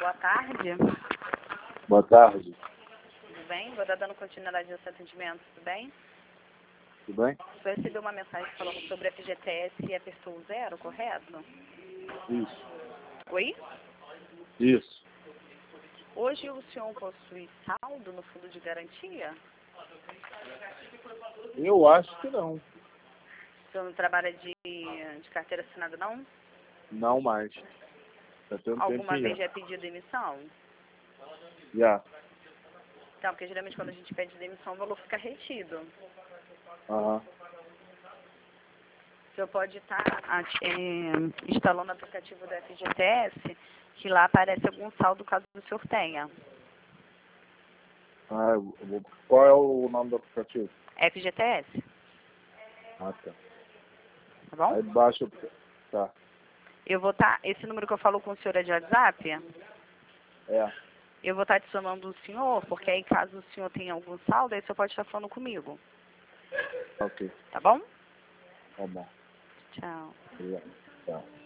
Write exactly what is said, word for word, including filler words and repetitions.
Boa tarde. Boa tarde. Tudo bem? Vou estar dando continuidade nesse atendimento, tudo bem? Tudo bem? Você recebeu uma mensagem falando sobre F G T S e apertou o zero, correto? Isso. Oi? Isso. Hoje o senhor possui saldo no fundo de garantia? Eu acho que não. O senhor não trabalha de, de carteira assinada, não? Não mais. Já tem um Alguma tempinho. vez já pediu demissão? Já. Então, porque geralmente quando a gente pede demissão, o valor fica retido. Aham. O senhor pode estar é, instalando o aplicativo do F G T S, que lá aparece algum saldo caso o senhor tenha. Ah, eu vou- qual é o nome do aplicativo? F G T S, Ah, tá. tá bom? Aí baixa o... Tá. Eu vou estar, esse número que eu falo com o senhor é de WhatsApp? É. Eu vou estar adicionando o senhor, porque aí caso o senhor tenha algum saldo, aí o senhor pode estar falando comigo. Ok. Tá bom? Tá bom. Tchau. Obrigado. Tchau.